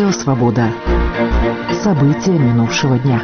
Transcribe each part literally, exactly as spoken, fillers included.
Радио «Свобода». События минувшего дня.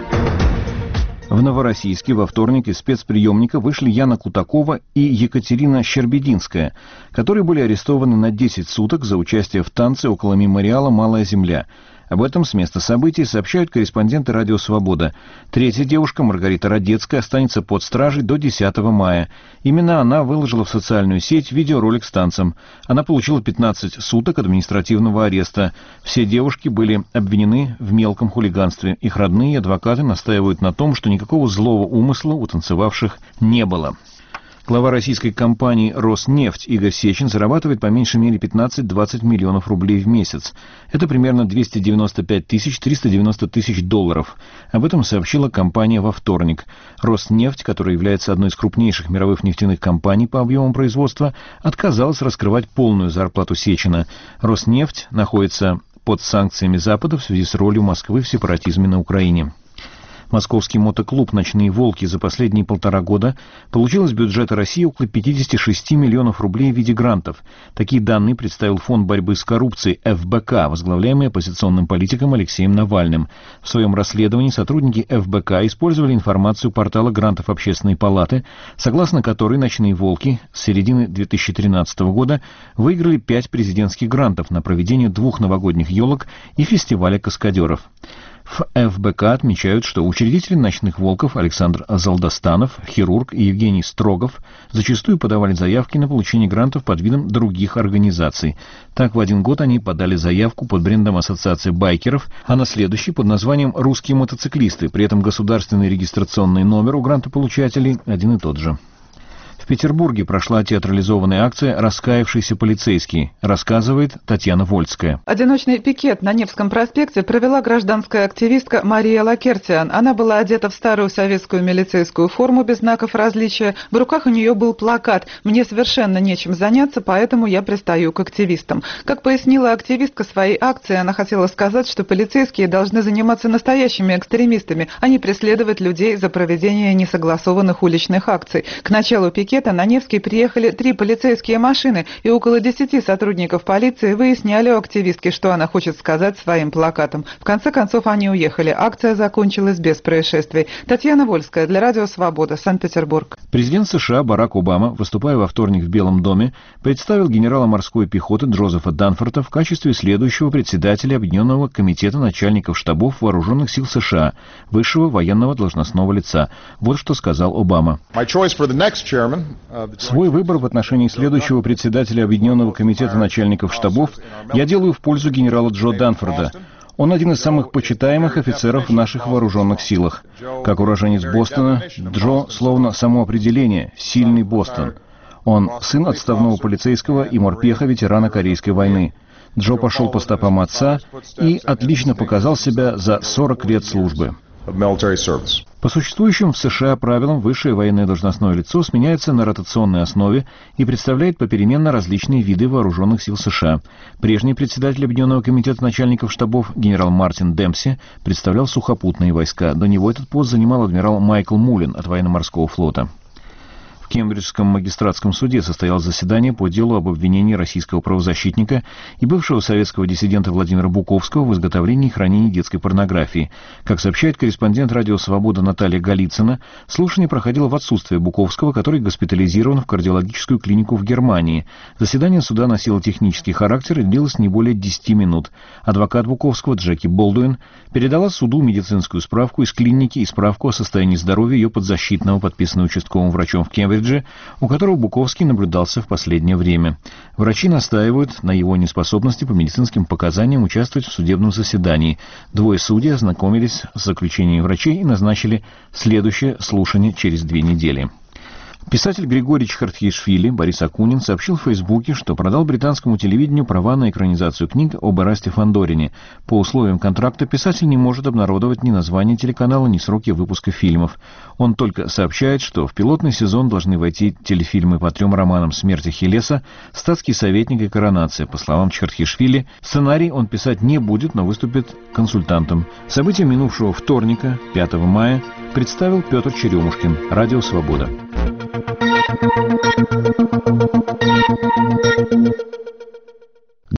В Новороссийске во вторник из спецприемника вышли Яна Кутакова и Екатерина Щербединская, которые были арестованы на десять суток за участие в танце около мемориала «Малая земля». Об этом с места событий сообщают корреспонденты «Радио Свобода». Третья девушка, Маргарита Радецкая, останется под стражей до десятого мая. Именно она выложила в социальную сеть видеоролик с танцем. Она получила пятнадцать суток административного ареста. Все девушки были обвинены в мелком хулиганстве. Их родные и адвокаты настаивают на том, что никакого злого умысла у танцевавших не было. Глава российской компании «Роснефть» Игорь Сечин зарабатывает по меньшей мере пятнадцать-двадцать миллионов рублей в месяц. Это примерно двести девяносто пять тысяч триста девяносто тысяч долларов. Об этом сообщила компания во вторник. «Роснефть», которая является одной из крупнейших мировых нефтяных компаний по объемам производства, отказалась раскрывать полную зарплату Сечина. «Роснефть» находится под санкциями Запада в связи с ролью Москвы в сепаратизме на Украине. Московский мотоклуб «Ночные волки» за последние полтора года получил из бюджета России около пятьдесят шесть миллионов рублей в виде грантов. Такие данные представил Фонд борьбы с коррупцией эф бэ ка, возглавляемый оппозиционным политиком Алексеем Навальным. В своем расследовании сотрудники эф бэ ка использовали информацию портала грантов Общественной палаты, согласно которой «Ночные волки» с середины две тысячи тринадцатого года выиграли пять президентских грантов на проведение двух новогодних елок и фестиваля каскадеров. В эф бэ ка отмечают, что учредители «Ночных волков» Александр Залдастанов, хирург, и Евгений Строгов зачастую подавали заявки на получение грантов под видом других организаций. Так, в один год они подали заявку под брендом Ассоциации байкеров, а на следующий под названием «Русские мотоциклисты». При этом государственный регистрационный номер у грантополучателей один и тот же. В Петербурге прошла театрализованная акция «Раскаявшийся полицейский», рассказывает Татьяна Вольская. Одиночный пикет на Невском проспекте провела гражданская активистка Мария Лакертиан. Она была одета в старую советскую милицейскую форму без знаков различия. В руках у нее был плакат «Мне совершенно нечем заняться, поэтому я пристаю к активистам». Как пояснила активистка своей акции, она хотела сказать, что полицейские должны заниматься настоящими экстремистами, а не преследовать людей за проведение несогласованных уличных акций. К началу пикета на Невский приехали три полицейские машины, и около десяти сотрудников полиции выясняли у активистки, что она хочет сказать своим плакатом. В конце концов, они уехали. Акция закончилась без происшествий. Татьяна Вольская для Радио Свобода, Санкт-Петербург. Президент США Барак Обама, выступая во вторник в Белом доме, представил генерала морской пехоты Джозефа Данфорта в качестве следующего председателя Объединенного комитета начальников штабов вооруженных сил США, высшего военного должностного лица. Вот что сказал Обама. Свой выбор в отношении следующего председателя Объединенного комитета начальников штабов я делаю в пользу генерала Джо Данфорда. Он один из самых почитаемых офицеров в наших вооруженных силах. Как уроженец Бостона, Джо словно само определение «сильный Бостон». Он сын отставного полицейского и морпеха, ветерана Корейской войны. Джо пошел по стопам отца и отлично показал себя за сорок лет службы. По существующим в США правилам, высшее военное должностное лицо сменяется на ротационной основе и представляет попеременно различные виды вооруженных сил США. Прежний председатель Объединенного комитета начальников штабов генерал Мартин Демпси представлял сухопутные войска. До него этот пост занимал адмирал Майкл Мулин от военно-морского флота. В Кембриджском магистратском суде состоялось заседание по делу об обвинении российского правозащитника и бывшего советского диссидента Владимира Буковского в изготовлении и хранении детской порнографии. Как сообщает корреспондент «Радио Свобода» Наталья Голицына, слушание проходило в отсутствие Буковского, который госпитализирован в кардиологическую клинику в Германии. Заседание суда носило технический характер и длилось не более десяти минут. Адвокат Буковского Джеки Болдуин передала суду медицинскую справку из клиники и справку о состоянии здоровья ее подзащитного, подписанную участковым врачом в Кембридже, у которого Буковский наблюдался в последнее время. Врачи настаивают на его неспособности по медицинским показаниям участвовать в судебном заседании. Двое судей ознакомились с заключением врачей и назначили следующее слушание через две недели. Писатель Григорий Чхартхишвили Борис Акунин сообщил в Фейсбуке, что продал британскому телевидению права на экранизацию книг об Эрасте Фандорине. По условиям контракта писатель не может обнародовать ни название телеканала, ни сроки выпуска фильмов. Он только сообщает, что в пилотный сезон должны войти телефильмы по трем романам «Смерть Ахиллеса», «Статский советник» и «Коронация». По словам Чхартхишвили, сценарий он писать не будет, но выступит консультантом. События минувшего вторника, пятого мая, представил Петр Черемушкин. Радио «Свобода». Thank you.